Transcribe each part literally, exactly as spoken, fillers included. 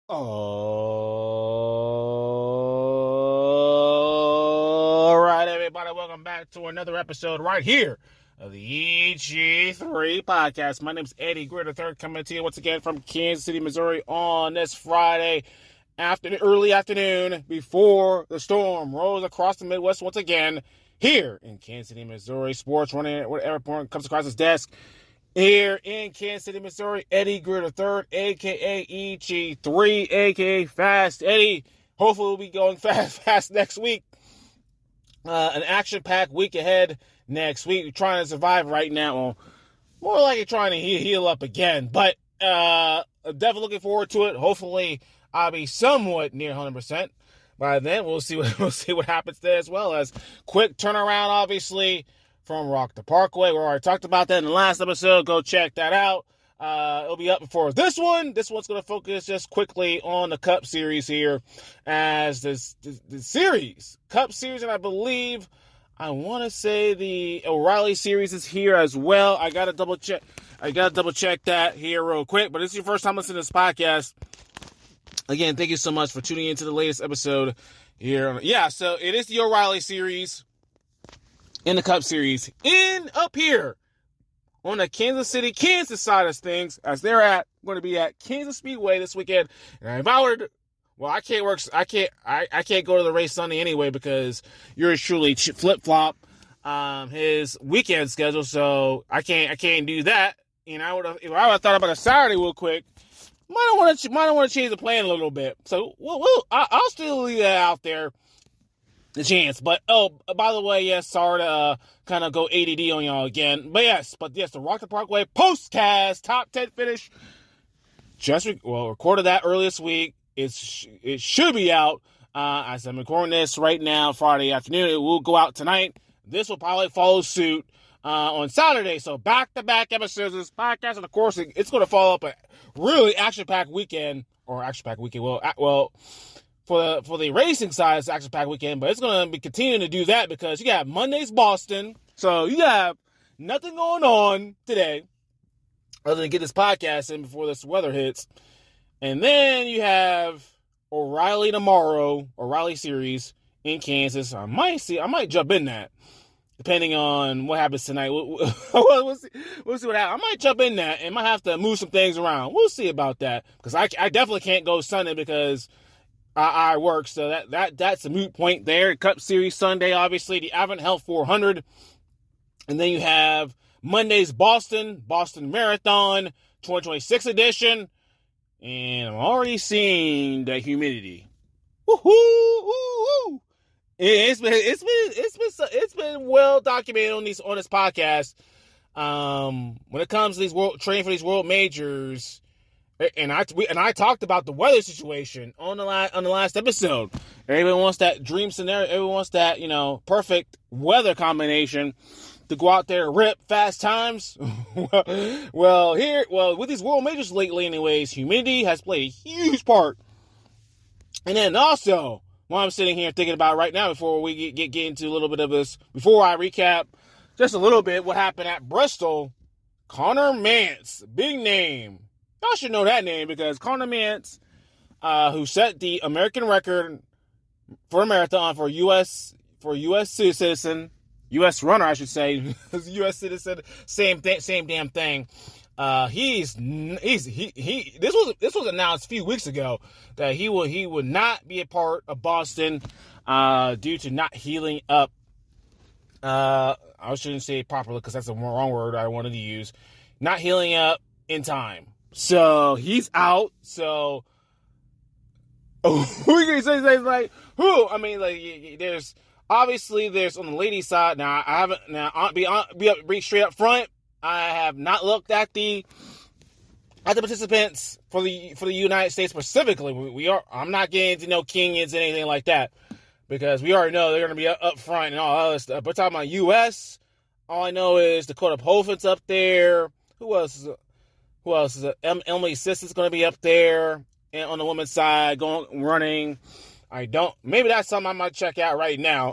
All right, everybody, welcome back to another episode right here of the E G three podcast. My name is Eddie Greer the third, coming to you once again from Kansas City, Missouri on this Friday afternoon, early afternoon before the storm rolls across the Midwest once again here in Kansas City, Missouri. Sports running at whatever point comes across his desk. Here in Kansas City, Missouri, Eddie Greer the third, a k a. E G three, a k a. Fast Eddie. Hopefully we'll be going fast, fast next week. Uh, an action-packed week ahead next week. We're trying to survive right now. Well, more like you're trying to heal, heal up again. But uh, definitely looking forward to it. Hopefully I'll be somewhat near one hundred percent. By then, we'll see what, we'll see what happens there, as well as quick turnaround, obviously, from Rock the Parkway. We already talked about that in the last episode. Go check that out. Uh, it'll be up before this one. This one's going to focus just quickly on the Cup Series here, as this, this the series, Cup Series, and I believe, I want to say the O'Reilly Series is here as well. I got to double check. I got to double check that here real quick. But if it's your first time listening to this podcast, again, thank you so much for tuning into the latest episode here. Yeah, so it is the O'Reilly Series in the Cup Series in up here on the Kansas City, Kansas side of things, as they're at going to be at Kansas Speedway this weekend. And if I were to, well, I can't work. I can't. I, I can't go to the race Sunday anyway because yours truly flip flop um, his weekend schedule. So I can't. I can't do that. And I would have. If I would have thought about a Saturday real quick, might want to. Might want to change the plan a little bit. So we'll, we'll, I'll still leave that out there. The chance, but oh, by the way, yes, sorry to uh, kind of go A D D on y'all again, but yes, but yes, the Rock the Parkway postcast top ten finish just re- well recorded that earlier this week. It's it should be out uh, as I'm recording this right now, Friday afternoon. It will go out tonight. This will probably follow suit uh, on Saturday. So back to back episodes of this podcast, and of course, it, it's going to follow up a really action packed weekend or action packed weekend. Well, well. For the, for the racing side, it's action packed weekend, but it's going to be continuing to do that because you got Monday's Boston. So you have nothing going on today other than get this podcast in before this weather hits. And then you have O'Reilly tomorrow, O'Reilly Series in Kansas. I might see, I might jump in that depending on what happens tonight. We'll, we'll, see, we'll see what happens. I might jump in that and might have to move some things around. We'll see about that because I, I definitely can't go Sunday because I, I work, so that, that that's a moot point there. Cup Series Sunday, obviously, the Advent Health four hundred. And then you have Monday's Boston, Boston Marathon, twenty twenty-six edition. And I'm already seeing the humidity. Woo-hoo, woo-hoo. It's been, it's been, it's been, it's been well documented on these, on this podcast. Um, when it comes to these world, training for these world majors, And I we, and I talked about the weather situation on the last on the last episode. Everyone wants that dream scenario. Everyone wants that, you know, perfect weather combination to go out there and rip fast times. well, here, well, with these world majors lately, anyways, humidity has played a huge part. And then also, what I'm sitting here thinking about right now, before we get, get get into a little bit of this, before I recap just a little bit what happened at Bristol, Conner Mantz, big name. Y'all should know that name because Conner Mantz, uh, who set the American record for a marathon for U S for U S citizen, U S runner, I should say, U S citizen, same thing, same damn thing. Uh, he's he's he he. This was this was announced a few weeks ago that he will he would not be a part of Boston, uh, due to not healing up. Uh, I shouldn't say it properly because that's the wrong word I wanted to use. Not healing up in time. So he's out. So oh, who can say, say like who? I mean, like there's obviously there's on the ladies' side. Now I haven't. Now I'll be be, be straight up front. I have not looked at the at the participants for the for the United States specifically. We, we are. I'm not getting to know Kenyans and anything like that because we already know they're going to be up, up front and all other stuff. But talking about U S, all I know is Dakota Poffin's up there. Who else? Is, Who else is it? Emily Sisson's going to be up there and on the women's side, going running. I don't. Maybe that's something I might check out right now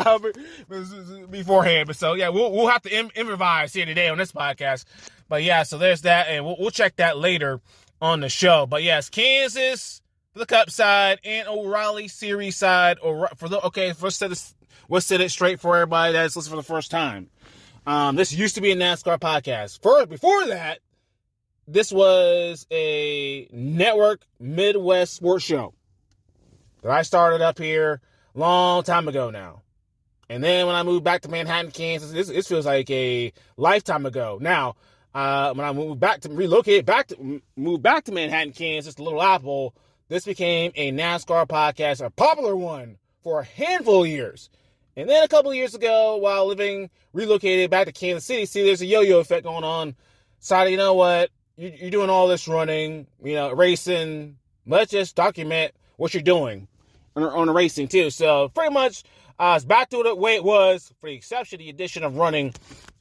beforehand. But so yeah, we'll we'll have to im- improvise here today on this podcast. But yeah, so there's that, and we'll we'll check that later on the show. But yes, Kansas for the Cup side and O'Reilly Series side. Or for the okay, first set it, let's set it straight for everybody that's listening for the first time. Um, this used to be a NASCAR podcast. First, before that, this was a network Midwest sports show that I started up here a long time ago now. And then when I moved back to Manhattan, Kansas, this, this feels like a lifetime ago. Now, uh, when I moved back to, relocated back to, moved back to Manhattan, Kansas, the Little Apple, this became a NASCAR podcast, a popular one for a handful of years. And then a couple of years ago, while living, relocated back to Kansas City, see, there's a yo-yo effect going on. Decided, you know what, you, you're doing all this running, you know, racing, let's just document what you're doing on, on the racing too. So pretty much, uh, it's back to the way it was, for the exception of the addition of running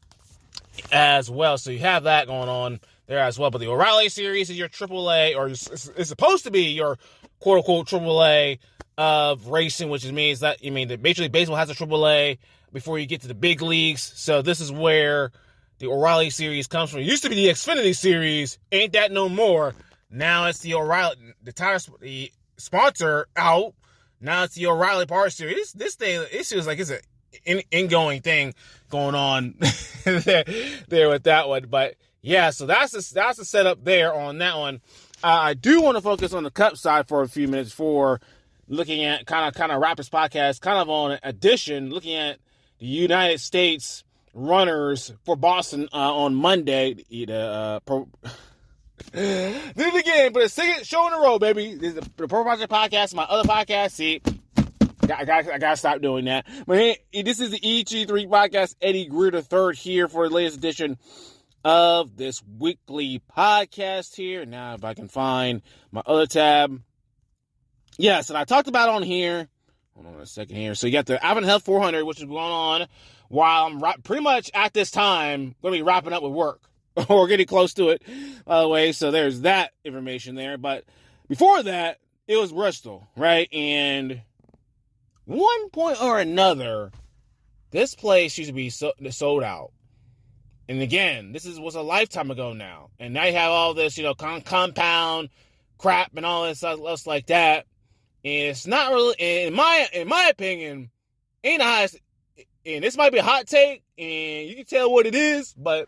as well. So you have that going on there as well. But the O'Reilly Series is your triple A, or it's, it's supposed to be your quote-unquote triple A of racing, which means that, I mean, the Major League Baseball has a triple A before you get to the big leagues. So this is where the O'Reilly Series comes from. It used to be the Xfinity Series. Ain't that no more. Now it's the O'Reilly, the tire, the sponsor out. Now it's the O'Reilly Power Series. This, this thing, it feels like it's an in, ingoing thing going on there, there with that one. But yeah, so that's the, that's the setup there on that one. Uh, I do want to focus on the Cup side for a few minutes for looking at kind of kind of wrap this podcast kind of on addition, looking at the United States runners for Boston uh, on Monday. The, uh, pro- Did it again, but a second show in a row, baby. This is the, the Pro Project Podcast, my other podcast. See, I got I got to stop doing that. But hey, this is the E G three Podcast. Eddie Greer the third here for the latest edition of this weekly podcast here. Now, if I can find my other tab. Yes, and I talked about on here. Hold on a second here. So you got the Advent Health four hundred, which is going on while I'm ra- pretty much at this time going to be wrapping up with work. Or getting close to it, by the way. So there's that information there. But before that, it was Bristol, right? And one point or another, this place used to be so, sold out. And again, this is was a lifetime ago now. And now you have all this, you know, con- compound crap and all this stuff like that. And it's not really, in my in my opinion, ain't the highest. And this might be a hot take, and you can tell what it is, but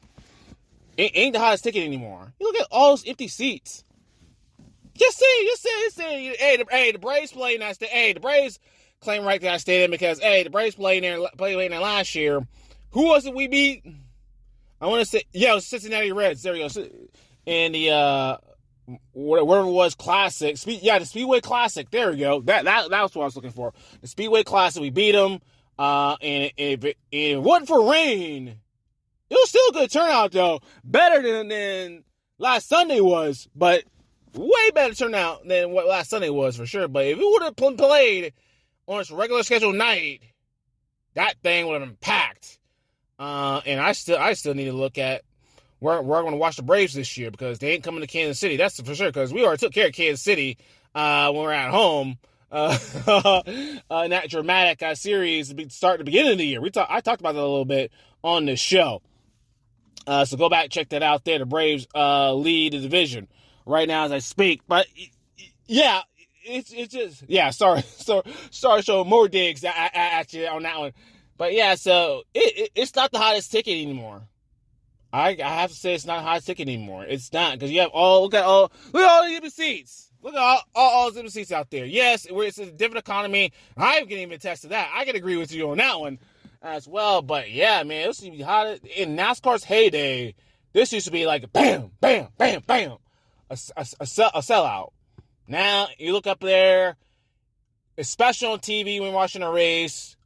it ain't the hottest ticket anymore. You look at all those empty seats. Just say, just say, just say, hey, the, hey, the Braves played in that stadium. Hey, the Braves claim right to that stadium because, hey, the Braves played in there, played in there last year. Who was it we beat? I want to say, yeah, it was Cincinnati Reds. There you go. And the, uh, whatever it was, Classic. Speed, yeah, the Speedway Classic. There we go. That, that, that was what I was looking for. The Speedway Classic, we beat them. Uh, and if it, if it wasn't for rain, it was still a good turnout, though. Better than, than last Sunday was, but way better turnout than what last Sunday was, for sure. But if it would have played on its regular scheduled night, that thing would have been packed. Uh, and I still I still need to look at where, where I'm going to watch the Braves this year, because they ain't coming to Kansas City. That's for sure, because we already took care of Kansas City uh, when we were at home. Uh, uh, in that dramatic uh, series to start at the beginning of the year. We talk, I talked about that a little bit on this show. Uh, so go back, check that out there. The Braves uh, lead the division right now as I speak. But yeah, it's it's just yeah. Sorry, so sorry, show more digs at, at, at you on that one. But yeah, so it, it it's not the hottest ticket anymore. I I have to say it's not the hottest ticket anymore. It's not, because you have all look at all look at all the empty seats. Look at all all, all the empty seats out there. Yes, it's a different economy. I can even attest to that. I can agree with you on that one as well. But yeah, man, it used to be hot in NASCAR's heyday. This used to be like bam, bam, bam, bam, a, a, a, sell, a sellout. Now you look up there, especially on T V when watching a race,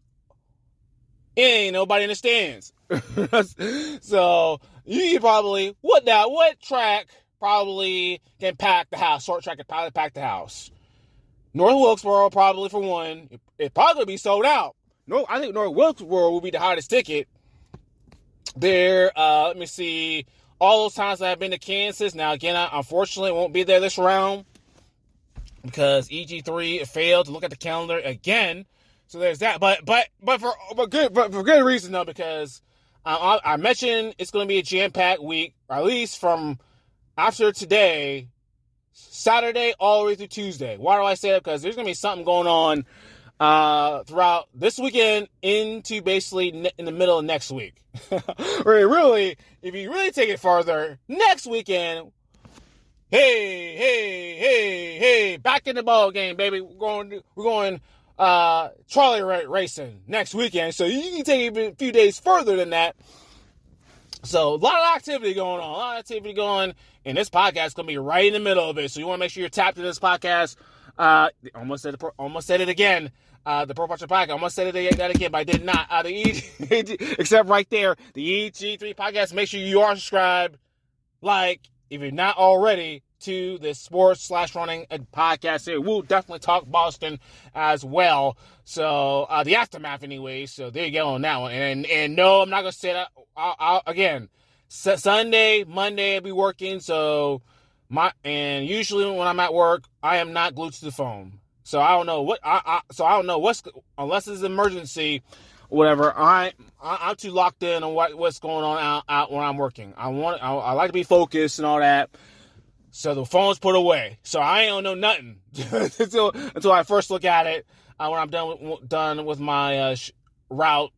it ain't nobody in the stands. So you can probably what now? What track probably can pack the house? Short track can probably pack the house. North Wilkesboro probably for one. It, it probably be sold out. No, I think North Wilkesboro will be the hottest ticket. There, uh, let me see. All those times that I've been to Kansas. Now, again, I unfortunately won't be there this round because E G three failed to look at the calendar again. So there's that. But but but for but good but for good reason though, because uh, I, I mentioned it's going to be a jam-packed week, or at least from after today. Saturday all the way through Tuesday. Why do I say that? Because there's going to be something going on uh, throughout this weekend into basically ne- in the middle of next week. Or really, if you really take it farther, next weekend, hey, hey, hey, hey, back in the ball game, baby. We're going, we're going uh, trolley racing next weekend. So you can take it a few days further than that. So a lot of activity going on, a lot of activity going, and this podcast is going to be right in the middle of it. So you want to make sure you're tapped into this podcast. Uh, almost said it, almost said it again. Uh, the Pro Puncher Podcast. Almost said it that again, but I did not. Uh, the E- except right there, the E G three Podcast. Make sure you are subscribed, like, if you're not already, to the sports slash running podcast here. We'll definitely talk Boston as well. So, uh, the aftermath anyway. So, there you go on that one. And, and no, I'm not going to say that. I'll, I'll, again, S- Sunday, Monday, I'll be working. So, my, and usually when I'm at work, I am not glued to the phone. So, I don't know what, I, I so I don't know what's, unless it's an emergency, whatever, I, I, I'm too locked in on what, what's going on out, out when I'm working. I want, I, I like to be focused and all that. So the phone's put away. So I ain't know nothing until until I first look at it uh, when I'm done with, done with my uh, sh- route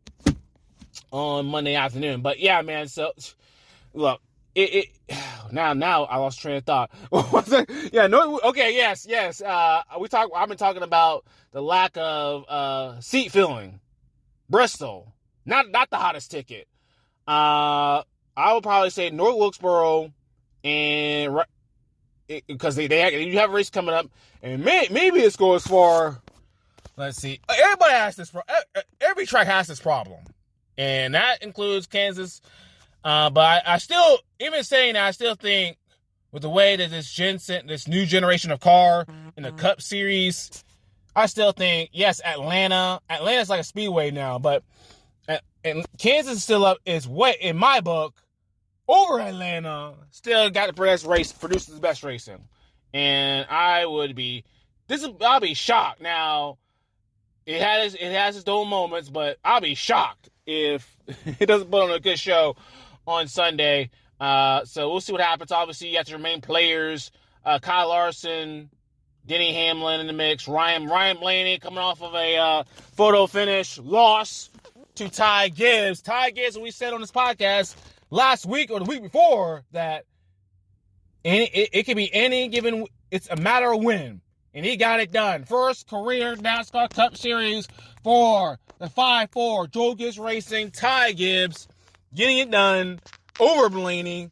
on Monday afternoon. But yeah, man. So look, it, it now now I lost train of thought. yeah, no. Okay, yes, yes. Uh, we talk. I've been talking about the lack of uh, seat filling. Bristol, not not the hottest ticket. Uh, I would probably say North Wilkesboro and. Because they, they you have a race coming up, and may, maybe it's going as far. Let's see. Everybody has this. Every track has this problem, and that includes Kansas. Uh, but I, I still, even saying that, I still think with the way that this gen, this new generation of car in the Cup Series, I still think yes, Atlanta. Atlanta's like a speedway now, but and Kansas is still up. Is what in my book. Over Atlanta, still got the best race, produces the best racing, and I would be, this is, I'll be shocked. Now, it has it has its own moments, but I'll be shocked if it doesn't put on a good show on Sunday. Uh, so we'll see what happens. Obviously, you have to remain players. Uh, Kyle Larson, Denny Hamlin in the mix. Ryan Ryan Blaney coming off of a uh, photo finish loss to Ty Gibbs. Ty Gibbs, we said on this podcast last week or the week before that any, it, it could be any given, it's a matter of when. And he got it done. First career NASCAR Cup Series for the five four Joe Gibbs Racing, Ty Gibbs, getting it done over Blaney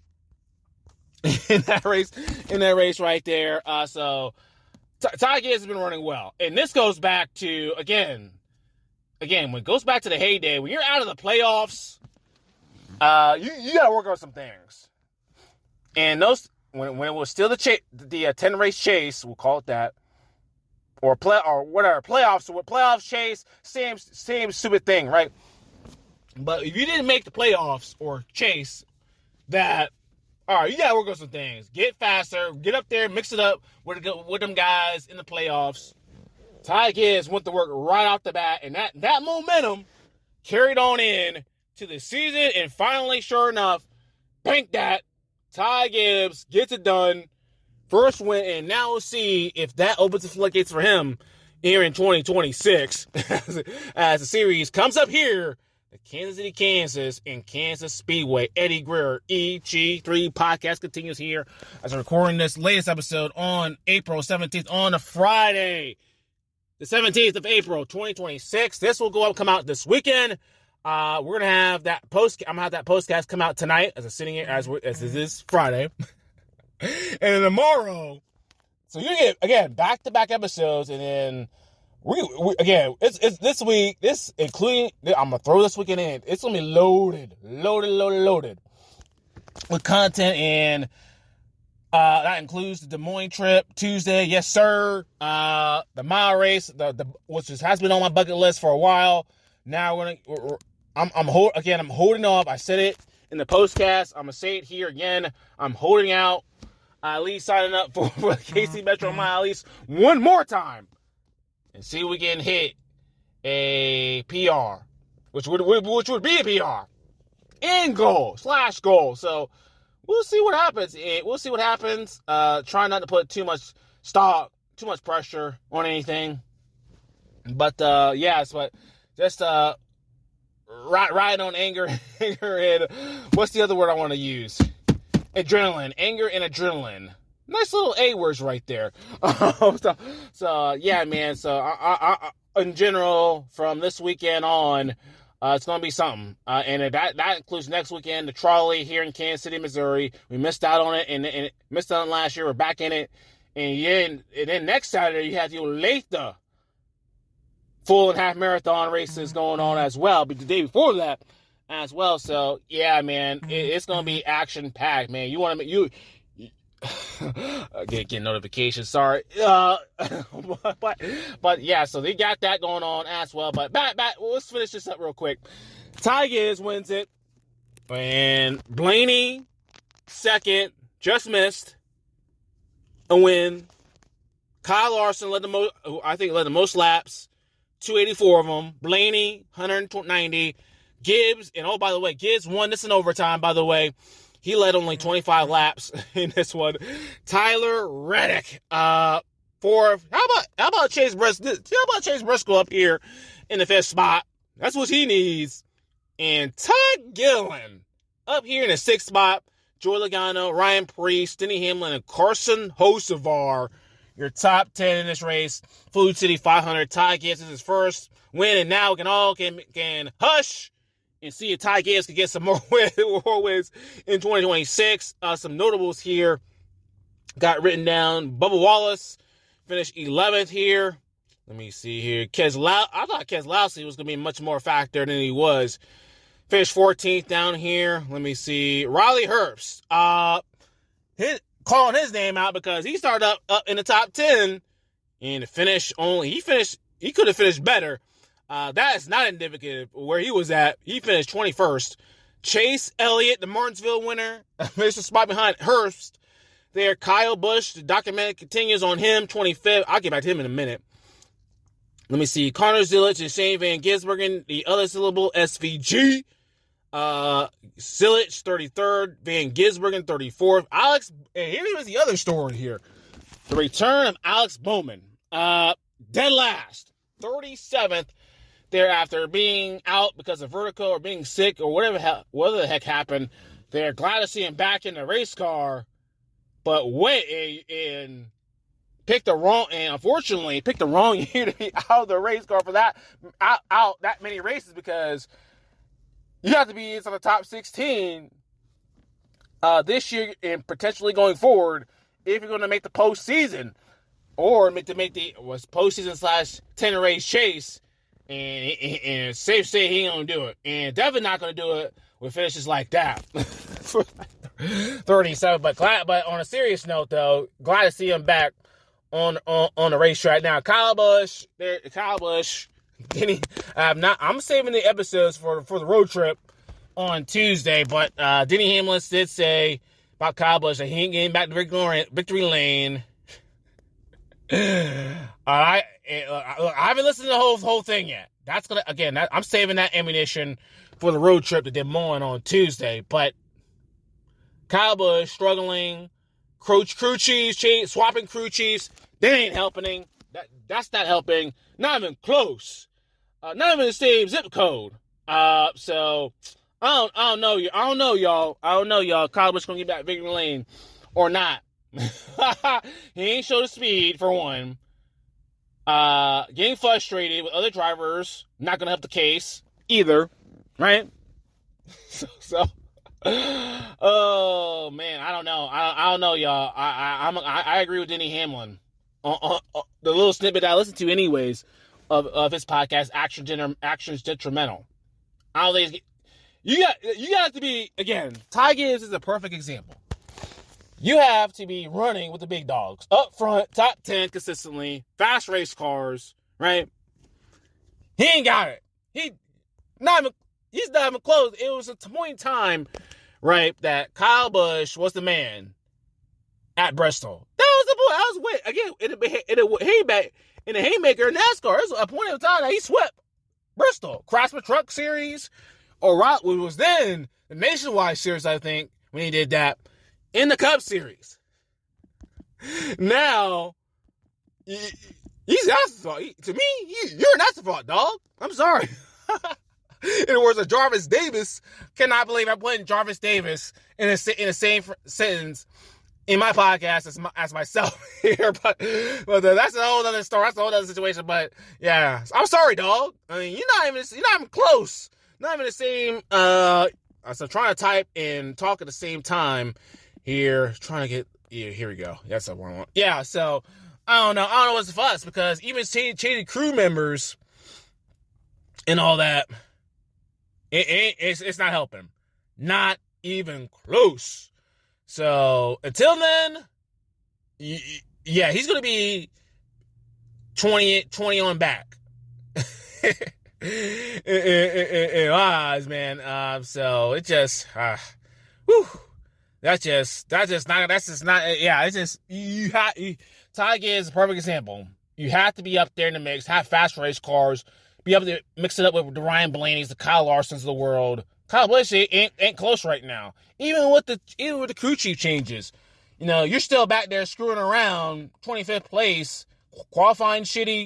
in that race, in that race right there. Uh, so Ty, Ty Gibbs has been running well. And this goes back to, again, again, when it goes back to the heyday, when you're out of the playoffs, Uh, you, you got to work on some things. And those, when, when it was still the cha- the uh, ten race chase, we'll call it that, or play or whatever, playoffs, or playoffs chase, same same stupid thing, right? But if you didn't make the playoffs or chase, that, all right, you got to work on some things. Get faster, get up there, mix it up with with them guys in the playoffs. Ty Gibbs went to work right off the bat, and that that momentum carried on in to the season, and finally, sure enough, bank that. Ty Gibbs gets it done. First win, and now we'll see if that opens the floodgates for him here in twenty twenty-six as, as the series comes up here at Kansas City, Kansas, in Kansas Speedway. Eddie Greer, E G three Podcast continues here as we're recording this latest episode on April seventeenth, on a Friday, the seventeenth of April, twenty twenty-six. This will go up, come out this weekend. Uh, we're gonna have that post. I'm gonna have that postcast come out tonight as I'm sitting here as we're, as it is Friday, and then tomorrow. So you get again back to back episodes, and then we, we again it's it's this week. This including I'm gonna throw this weekend in. It's gonna be loaded, loaded, loaded, loaded with content, and uh, that includes the Des Moines trip Tuesday. Yes, sir. Uh, the mile race, the the which is, has been on my bucket list for a while. Now we're gonna. We're, we're, I'm, I'm hold, again. I'm holding off. I said it in the postcast. I'm gonna say it here again. I'm holding out. Uh, at least signing up for, for the K C Metro Mile at least one more time, and see if we can hit a P R, which would which would be a P R, end goal slash goal. So we'll see what happens. We'll see what happens. Uh, try not to put too much stock, too much pressure on anything. But, uh, yes, but just, uh, ride, ride on anger, anger and, what's the other word I want to use? Adrenaline. Anger and adrenaline. Nice little A words right there. so, so, yeah, man. So, I, I, I, in general, from this weekend on, uh, it's going to be something. Uh, and that, that includes next weekend, the trolley here in Kansas City, Missouri. We missed out on it, and, and it, missed out on it last year. We're back in it. And, yeah, and, and then next Saturday, you have the Olathe full and half marathon races going on as well. But the day before that as well. So, yeah, man, it, it's going to be action-packed, man. You want to, you, Again, get notifications. Sorry, uh, but but yeah. So they got that going on as well. But back back. Well, let's finish this up real quick. Ty Gibbs wins it, and Blaney second, just missed a win. Kyle Larson led the most. I think led the most laps, two eighty-four of them. Blaney one ninety. Gibbs, and oh by the way, Gibbs won this in overtime. By the way. He led only twenty-five laps in this one. Tyler Reddick, uh, fourth. How about how about Chase Briscoe? How about Chase Briscoe up here in the fifth spot? That's what he needs. And Todd Gillen up here in the sixth spot. Joey Logano, Ryan Preece, Denny Hamlin, and Carson Hocevar. Your top ten in this race. Food City five hundred. Ty Gibbs is his first win, and now we can all can can hush. And see if Ty Gibbs can get some more wins in twenty twenty-six. Uh, some notables here got written down. Bubba Wallace finished eleventh here. Let me see here. Keselowski, I thought Keselowski was going to be much more factor than he was. Finished fourteenth down here. Let me see. Riley Herbst. Uh, his, calling his name out because he started up, up in the top ten and finished only. He finished. He could have finished better. Uh, that is not indicative of where he was at. He finished twenty-first. Chase Elliott, the Martinsville winner, finished a spot behind Hurst. There, Kyle Busch, the document continues on him, twenty-fifth. I'll get back to him in a minute. Let me see. Connor Zilic and Shane Van Gisbergen, the other syllable, S V G. Uh, Zilic, thirty-third. Van Gisbergen, thirty-fourth. Alex, and here is the other story here. The return of Alex Bowman. Uh, dead last. thirty-seventh. Thereafter being out because of vertigo or being sick or whatever, he- whatever the heck happened, they're glad to see him back in the race car. But wait, and picked the wrong, and unfortunately picked the wrong year to be out of the race car for that out, out that many races because you have to be into the top sixteen uh, this year and potentially going forward if you're going to make the postseason or make to make the was postseason slash ten race chase. And, and, and safe say he ain't gonna do it. And definitely not gonna do it with finishes like that. thirty-seven. But glad but on a serious note though, glad to see him back on on, on the racetrack. Now Kyle Busch, there Kyle Busch, Denny, I'm not I'm saving the episodes for for the road trip on Tuesday, but uh Denny Hamlin did say about Kyle Busch that he ain't getting back to victory, victory lane. All right, I haven't listened to the whole whole thing yet. That's gonna again. That, I'm saving that ammunition for the road trip to Des Moines on Tuesday. But Kyle Busch struggling, crew, crew chiefs, swapping crew chiefs. They ain't helping. That that's not helping. Not even close. Uh, not even the same zip code. Uh, so I don't I don't know you. I don't know y'all. I don't know y'all. Kyle Busch gonna get back victory lane or not. He ain't show the speed for one. Uh, getting frustrated with other drivers, not gonna help the case either, right? so, so oh man, I don't know. I, I don't know, y'all. I I I'm, I, I agree with Denny Hamlin on, on, on the little snippet I listened to, anyways, of, of his podcast. Action gener- actions detrimental. I don't think you got you got to be again. Ty Gibbs is a perfect example. You have to be running with the big dogs. Up front, top ten consistently, fast race cars, right? He ain't got it. He not even, he's not even close. It was a point in time, right, that Kyle Busch was the man at Bristol. That was the boy. I was with, again, in a, in a, haymaker, in a haymaker in NASCAR. It was a point in time that he swept Bristol. Craftsman Truck Series, or what was then the Nationwide Series, I think, when he did that. in the Cup Series. Now, he's afterthought. To me, you're an afterthought, dog. I'm sorry. In other words, a Jarvis Davis, cannot believe I'm putting Jarvis Davis in a, in the same sentence in my podcast as, my, as myself here. But, but that's a whole other story. That's a whole other situation. But yeah, I'm sorry, dog. I mean, you're not even you're not even close. Not even the same. Uh, so I'm trying to type and talk at the same time here. Trying to get. Yeah, here we go. That's the one I want. Yeah. So I don't know. I don't know what's the fuss because even changing crew members and all that. It, it, it's, it's not helping. Not even close. So, until then, yeah, he's going to be twenty, twenty on back. in, in, in eyes, man. Um, so, it just, uh, whew, that's just, that's just not, that's just not, yeah, it's just, you have, Tiger is a perfect example. You have to be up there in the mix, have fast race cars, be able to mix it up with the Ryan Blaney's, the Kyle Larsons of the world. Kyle Busch ain't, ain't close right now. Even with the even with the crew chief changes, you know, you're still back there screwing around, twenty-fifth place, qualifying shitty.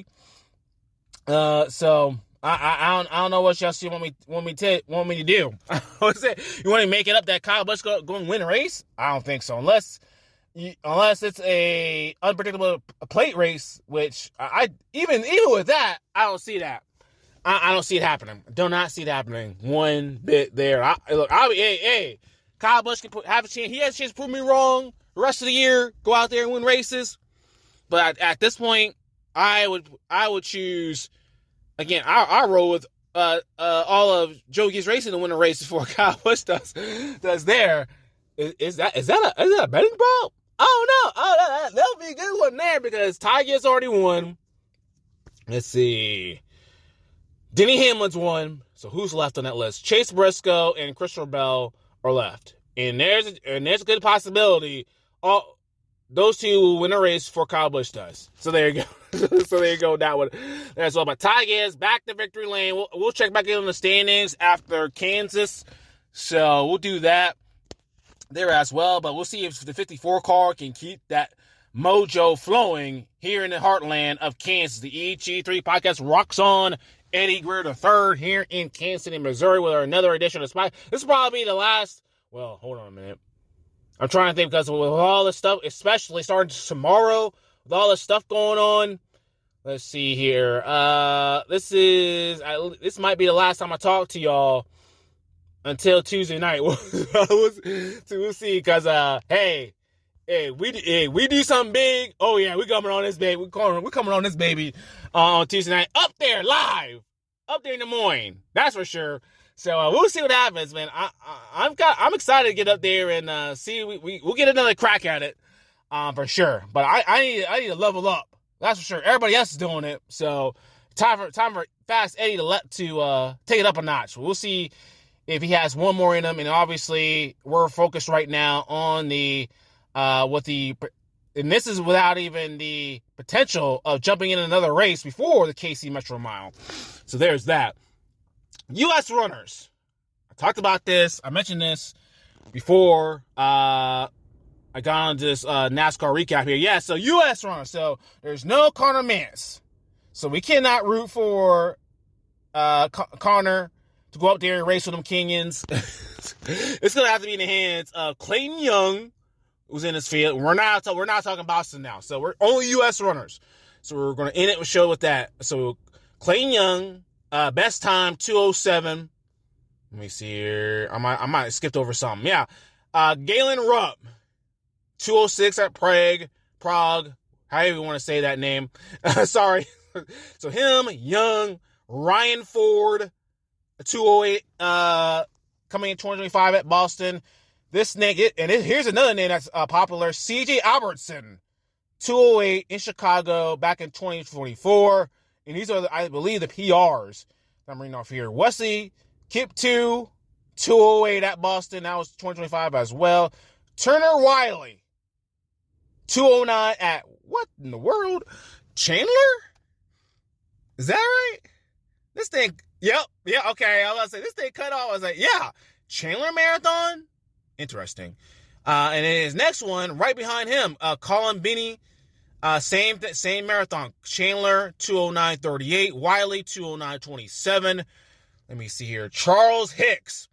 Uh, so I, I I don't I don't know what y'all see want me want me to want me to do. What's it? You want to make it up that Kyle Busch go, go and win a race? I don't think so, unless. Unless it's a unpredictable plate race, which I, I even even with that, I don't see that. I, I don't see it happening. Do not see it happening one bit there. I, look, I'll be, hey, hey, Kyle Busch can put, have a chance. He has a chance to prove me wrong the rest of the year. Go out there and win races. But at, at this point, I would I would choose again. I I roll with uh uh all of Joe Gibbs Racing to win a race before Kyle Busch does does there. Is, is that is that a is that a betting prop? I don't know. Oh, that, that'll be a good one there because Tiger's already won. Let's see. Denny Hamlin's won. So who's left on that list? Chase Briscoe and Christopher Bell are left. And there's a, and there's a good possibility all those two will win a race before Kyle Busch does. So there you go. so there you go. That one. That's all. But Tiger's back to victory lane. We'll, we'll check back in on the standings after Kansas. So we'll do that there as well. But we'll see if the fifty-four car can keep that mojo flowing here in the heartland of Kansas. The E G three podcast rocks on. Eddie Greer the third here in Kansas City, Missouri with another edition of Spot. This will probably be the last. Well, hold on a minute. I'm trying to think because with all this stuff, especially starting tomorrow, with all this stuff going on. Let's see here. Uh, this is I, this might be the last time I talk to y'all until Tuesday night. we'll, we'll see because uh, hey, hey, we hey, we do something big. Oh yeah, we coming on this baby. We coming we coming on this baby uh, on Tuesday night up there live, up there in Des Moines. That's for sure. So uh, we'll see what happens, man. I, I, I'm got, I'm excited to get up there and uh, see. We, we we'll get another crack at it, um, for sure. But I, I need I need to level up. That's for sure. Everybody else is doing it, so time for time for Fast Eddie to let to uh, take it up a notch. We'll see if he has one more in him. And obviously, we're focused right now on the uh, what the and this is without even the potential of jumping in another race before the K C Metro Mile. So there's that. U S runners. I talked about this. I mentioned this before uh, I got on this uh, NASCAR recap here. Yeah, so U S runners. So there's no Conner Mantz. So we cannot root for uh, Con- Conner to go up there and race with them Kenyans. It's going to have to be in the hands of Clayton Young, who's in this field. We're not, we're not talking Boston now. So we're only U S runners. So we're going to end it with show with that. So Clayton Young. Uh, best time, two oh seven. Let me see here. I might, I might have skipped over something. Yeah. Uh, Galen Rupp, two oh six at Prague, Prague, however you want to say that name. Sorry. So him, Young, Ryan Ford, two oh eight, uh, coming in twenty twenty-five at Boston. This name, and it, here's another name that's uh, popular, C J Albertson, two oh eight in Chicago back in twenty twenty-four. And these are, the, I believe, the P Rs I'm reading off here. Wesley Kip two, two oh eight at Boston. That was twenty twenty-five as well. Turner Wiley, two oh nine at, what in the world? Chandler? Is that right? This thing, yep, yeah, okay. I was going to say, this thing cut off. I was like, yeah, Chandler Marathon? Interesting. Uh, and then his next one, right behind him, uh, Colin Binney, uh, same same marathon. Chandler, two oh nine thirty-eight. Wiley, two oh nine twenty-seven. Let me see here. Charles Hicks,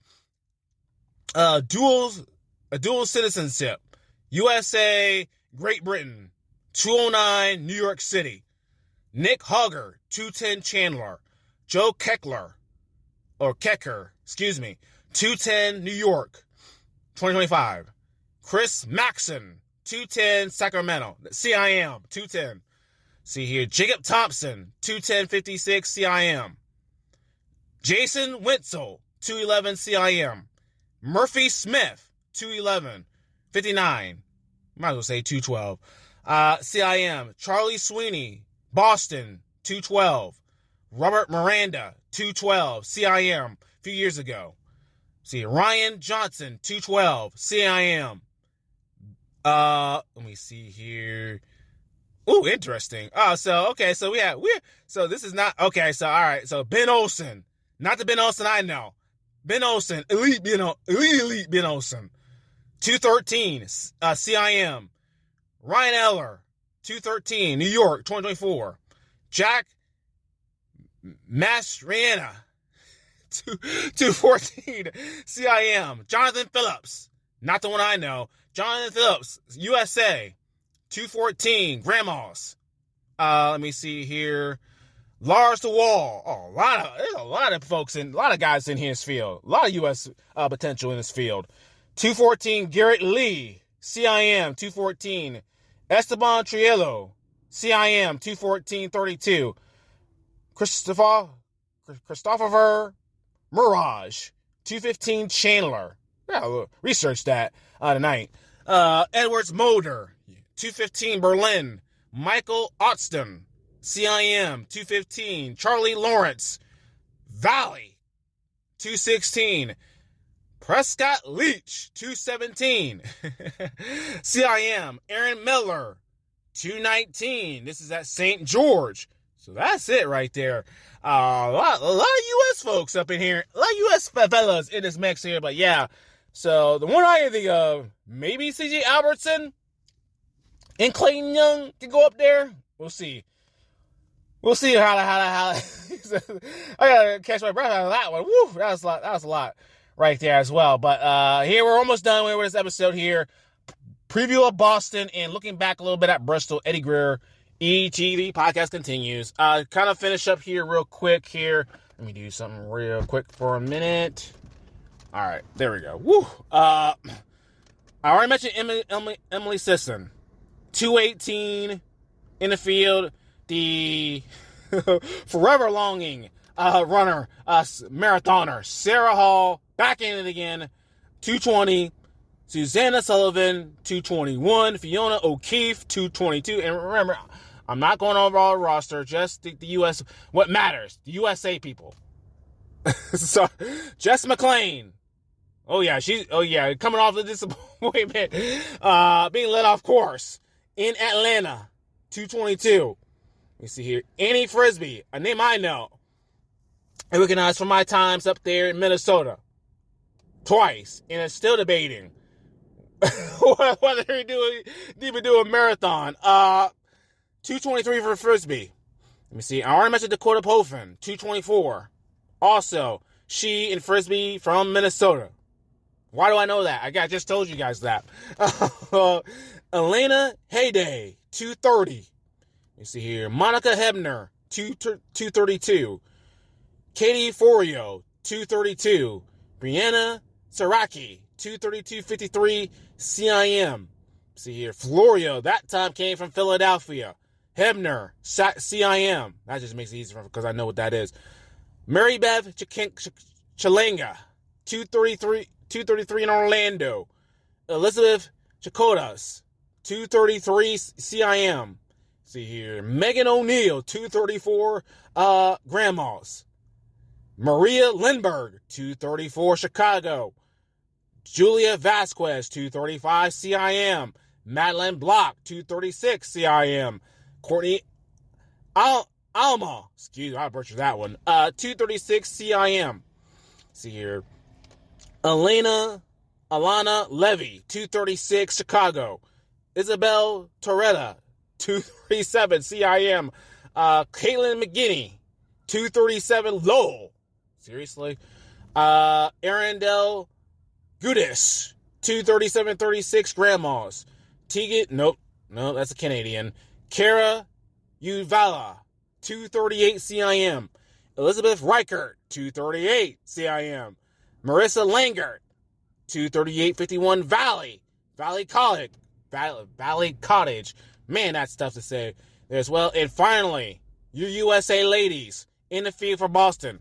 uh, dual, a dual citizenship. U S A, Great Britain, two oh nine New York City. Nick Hogger, two ten Chandler. Joe Keckler, or Kecker, excuse me, two ten New York, twenty twenty-five. Chris Maxon, two ten Sacramento, C I M, two ten. See here, Jacob Thompson, two ten fifty-six C I M. Jason Wentzel, two eleven C I M. Murphy Smith, two eleven fifty-nine. Might as well say two twelve. Uh, C I M. Charlie Sweeney, Boston, two twelve. Robert Miranda, two twelve C I M, a few years ago. See, Ryan Johnson, two twelve C I M. Uh, let me see here. Ooh, interesting. Oh, so, okay, so we have, we're, so this is not, okay, so, all right, so Ben Olsen, not the Ben Olsen I know. Ben Olsen, elite Ben, elite, elite Ben Olsen, two thirteen uh, C I M. Ryan Eller, two thirteen, New York, twenty twenty-four. Jack Mastriana, two fourteen C I M. Jonathan Phillips, not the one I know. Jonathan Phillips, U S A, two fourteen, Grandmas. Uh, let me see here. Lars the Wall. Oh, a lot of, there's a lot of folks in, a lot of guys in his field. A lot of U S uh, potential in this field. two fourteen, Garrett Lee, C I M, two fourteen. Esteban Triello, C I M, two fourteen thirty-two. Christopher, Christopher Mirage, two fifteen Chandler. Yeah, we'll research that uh, tonight. Uh, Edwards Motor, two fifteen Berlin. Michael Otston, C I M, two fifteen. Charlie Lawrence, Valley, two sixteen. Prescott Leach, two seventeen. C I M, Aaron Miller, two nineteen. This is at Saint George. So that's it right there. Uh, a, lot, a lot of U S folks up in here. A lot of U S fellas in this mix here. But yeah, so the one I think of, maybe C J Albertson and Clayton Young can go up there. We'll see. We'll see how to, how to, how to, I gotta catch my breath out of that one. Woo, that was a lot. That was a lot right there as well. But uh, here we're almost done with this episode here. Preview of Boston and looking back a little bit at Bristol. Eddie Greer, E T V podcast continues. Uh, kind of finish up here real quick here. Let me do something real quick for a minute. All right, there we go. Woo. Uh, I already mentioned Emily, Emily, Emily Sisson, two eighteen in the field. The forever longing uh, runner, uh, marathoner, Sarah Hall, back in it again, two twenty. Susanna Sullivan, two twenty-one. Fiona O'Keefe, two twenty-two. And remember, I'm not going over all the roster, just the, the U S. What matters, the U S A people. So, Jess McLean. Oh, yeah, she, oh, yeah, coming off the disappointment, uh, being let off course in Atlanta, two twenty-two. Let me see here. Annie Frisbee, a name I know. I recognize from my times up there in Minnesota. Twice. And it's still debating whether he do even do a marathon. Uh, two twenty-three for Frisbee. Let me see. I already mentioned Dakota Pofen, two twenty-four. Also, she and Frisbee from Minnesota. Why do I know that? I got just told you guys that. Uh, Elena Heyday, two thirty. Let me see here. Monica Hebner, two thirty-two. Katie Forio, two thirty-two. Brianna Saraki, two thirty-two fifty-three C I M. See here. Florio, that time came from Philadelphia. Hebner, C I M. That just makes it easier because I know what that is. Mary Beth Chalanga, two thirty-three, two thirty-three in Orlando. Elizabeth Chakotas, two thirty-three C I M. See here. Megan O'Neill, two thirty-four uh, Grandmas. Maria Lindbergh, two thirty-four Chicago. Julia Vasquez, two thirty-five C I M. Madeline Block, two thirty-six C I M. Courtney Al- Alma, excuse me, I butchered that one. Uh, two thirty-six C I M. See here. Elena Alana Levy, two thirty-six, Chicago. Isabel Torretta, two thirty-seven, C I M. Uh, Caitlin McGinney, two thirty-seven, Lowell. Seriously. Uh, Arundel Gudis, two thirty-seven thirty-six, Grandmas. Tegan, nope, no, that's a Canadian. Kara Uvala, two thirty-eight, C I M. Elizabeth Reichert, two thirty-eight, C I M. Marissa Langert, two thirty-eight fifty-one, Valley. Valley College. Valley, Valley Cottage. Man, that's tough to say there as well. And finally, your U S A ladies in the field for Boston.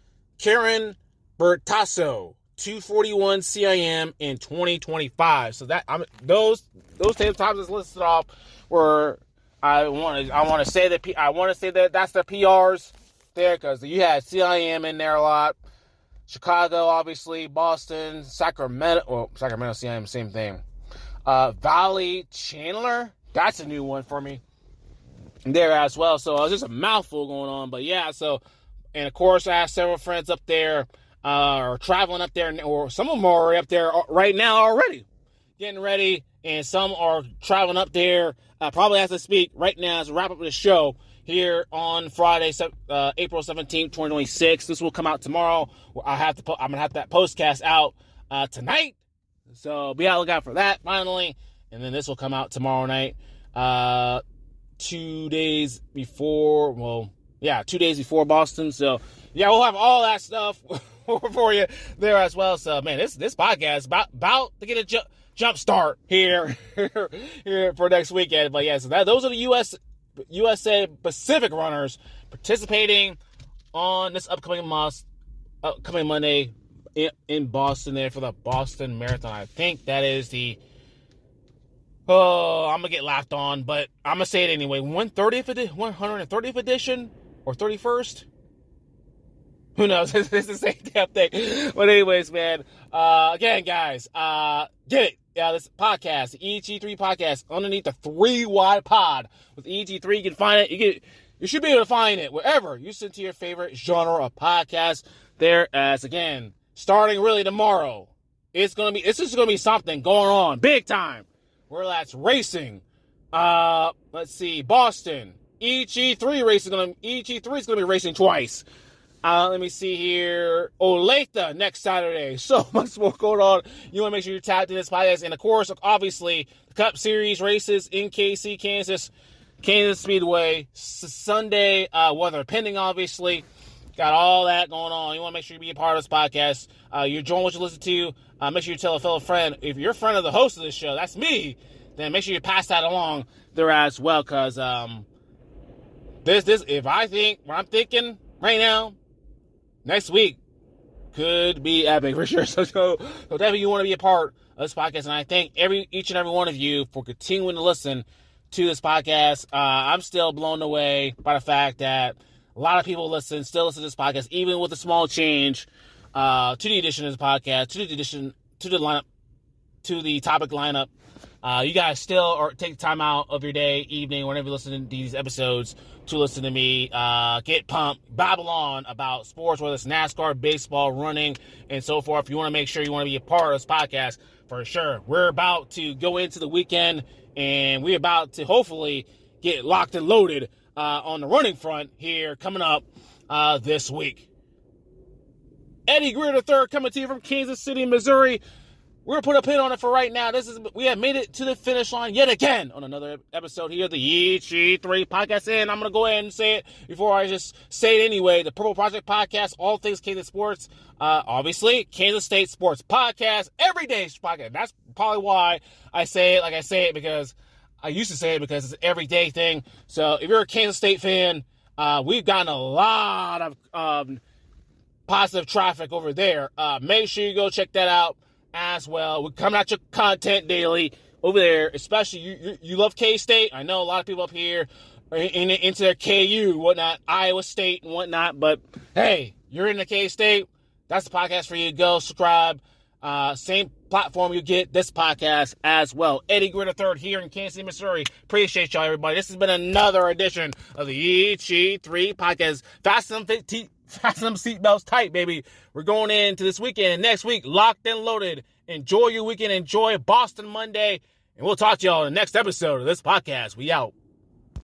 Karen Bertasso, two forty-one C I M in twenty twenty-five. So that I'm those those times that's listed off were I want to I want to say that I want to say that that's the P Rs there because you had C I M in there a lot. Chicago, obviously, Boston, Sacramento. Well, Sacramento, C I M, same thing. Uh, Valley Chandler, that's a new one for me there as well. So it's just a mouthful going on, but yeah. So and of course I have several friends up there. Uh, or traveling up there, or some of them are up there right now already, getting ready, and some are traveling up there uh, probably as I speak right now as we wrap up the show here on Friday, uh, April seventeenth, twenty twenty-six. This will come out tomorrow. I have to, po- I'm gonna have that postcast out uh, tonight, so be on the lookout for that finally, and then this will come out tomorrow night, uh, two days before. Well, yeah, two days before Boston. So yeah, we'll have all that stuff for you there as well. So man, this this podcast is about about to get a ju- jump start here here for next weekend. But yeah, so that those are the U S U S A Pacific runners participating on this upcoming month, upcoming Monday in, in Boston there for the Boston Marathon. I think that is the oh I'm gonna get laughed on, but I'm gonna say it anyway. one thirtieth edition, one hundred thirtieth edition or thirty-first. Who knows? It's the same damn thing. But anyways, man. Uh, again, guys, uh, get it. Yeah, this podcast, the E G three podcast, underneath the three wide pod with E G three. You can find it. You can, you should be able to find it wherever you listen to your favorite genre of podcast. There, as again, starting really tomorrow, it's gonna be. This is gonna be something going on big time. Where that's racing. Uh, let's see, Boston E G three racing. Gonna E G three is gonna be racing twice. Uh, let me see here. Olathe next Saturday. So much more going on. You want to make sure you're tapped in this podcast. And, of course, obviously, the Cup Series races in K C, Kansas, Kansas Speedway. S- Sunday, uh, weather pending, obviously. Got all that going on. You want to make sure you be a part of this podcast. Uh, you're enjoying what you listen to. Uh, make sure you tell a fellow friend. If you're a friend of the host of this show, that's me, then make sure you pass that along there as well. Because um, this, this, if I think, what I'm thinking right now, next week could be epic for sure. So, so, so definitely you want to be a part of this podcast. And I thank every each and every one of you for continuing to listen to this podcast. Uh, I'm still blown away by the fact that a lot of people listen, still listen to this podcast, even with a small change uh, to the edition of this podcast, to the edition, to the lineup, to the topic lineup. Uh, you guys still are take time out of your day, evening, whenever you listen to these episodes to listen to me, uh, get pumped, babble on about sports, whether it's NASCAR, baseball, running, and so forth. If you want to make sure you want to be a part of this podcast, for sure. We're about to go into the weekend, and we're about to hopefully get locked and loaded uh, on the running front here coming up uh, this week. Eddie Greer the third coming to you from Kansas City, Missouri. We're going to put a pin on it for right now. This is we have made it to the finish line yet again on another episode here of the E G three podcast. And I'm going to go ahead and say it before I just say it anyway. The Purple Project Podcast, all things Kansas sports. Uh, obviously, Kansas State Sports Podcast, everyday podcast. That's probably why I say it like I say it, because I used to say it because it's an everyday thing. So if you're a Kansas State fan, uh, we've gotten a lot of um, positive traffic over there. Uh, make sure you go check that out as well. We're coming out your content daily over there, especially you, you, you love K-State. I know a lot of people up here are in, in, into their K U, whatnot, Iowa State and whatnot, but hey, you're in the K-State, that's the podcast for you. Go subscribe. Uh, same platform you get this podcast as well. Eddie Greer the third here in Kansas City, Missouri. Appreciate y'all, everybody. This has been another edition of the E G three podcast. Fasten them, fit, te- fasten them seatbelts tight, baby. We're going into this weekend and next week locked and loaded Enjoy your weekend. Enjoy Boston Monday. And we'll talk to y'all in the next episode of this podcast. We out.